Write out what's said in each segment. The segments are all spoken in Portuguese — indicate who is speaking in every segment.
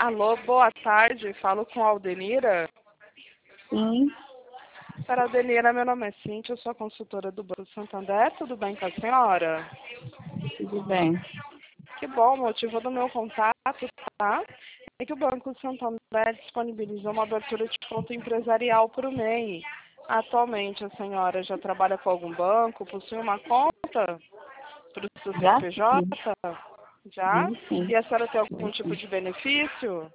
Speaker 1: Alô, boa tarde. Falo com a Aldenira.
Speaker 2: Sim,
Speaker 1: Senhora Aldenira, meu nome é Cíntia, eu sou a consultora do Banco Santander. Tudo bem com a senhora?
Speaker 2: tudo bem.
Speaker 1: Que bom, o motivo do meu contato, tá? É que o Banco Santander disponibilizou uma abertura de conta empresarial para o MEI. Atualmente, a senhora já trabalha com algum banco? Possui uma conta para o seu
Speaker 2: Já
Speaker 1: CPJ?
Speaker 2: sim,
Speaker 1: Já?
Speaker 2: sim.
Speaker 1: E a senhora tem algum tipo de benefício?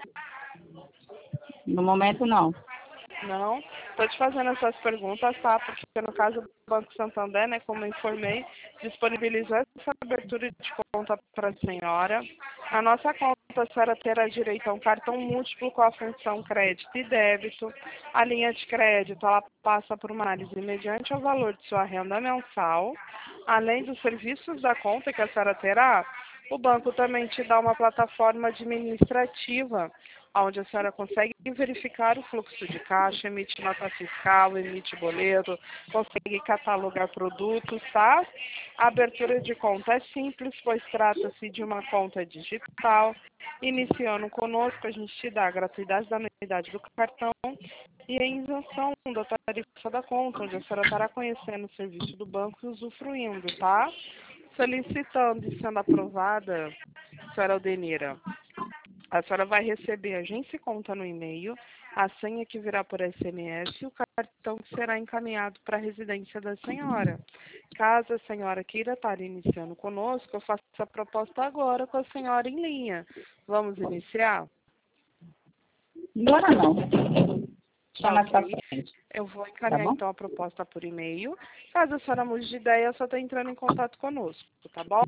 Speaker 2: No momento, não.
Speaker 1: Não. Estou te fazendo essas perguntas, tá? Porque no caso do Banco Santander, né, como eu informei, disponibilizou essa abertura de conta para a senhora. A nossa conta, a senhora terá direito a um cartão múltiplo com a função crédito e débito. A linha de crédito, ela passa por uma análise mediante o valor de sua renda mensal. Além dos serviços da conta que a senhora terá, o banco também te dá uma plataforma administrativa onde a senhora consegue verificar o fluxo de caixa, emite nota fiscal, emite boleto, consegue catalogar produtos, tá? A abertura de conta é simples, pois trata-se de uma conta digital. Iniciando conosco, a gente te dá a gratuidade da anuidade do cartão e a isenção da tarifa da conta, onde a senhora estará conhecendo o serviço do banco e usufruindo, tá? Solicitando e sendo aprovada, senhora Aldenira, a senhora vai receber agência e conta no e-mail, a senha que virá por SMS e o cartão que será encaminhado para a residência da senhora. Caso a senhora queira estar iniciando conosco, eu faço a proposta agora com a senhora em linha. Vamos iniciar?
Speaker 2: Agora não. Só
Speaker 1: Tá
Speaker 2: mais pra
Speaker 1: ok.
Speaker 2: frente,
Speaker 1: Eu vou
Speaker 2: tá
Speaker 1: encaminhar
Speaker 2: bom?
Speaker 1: então a proposta por e-mail. Caso a senhora mude de ideia, só está entrando em contato conosco, tá bom?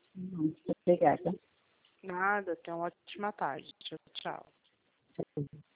Speaker 2: Obrigada.
Speaker 1: Nada, tenha uma ótima tarde. Tchau, tchau.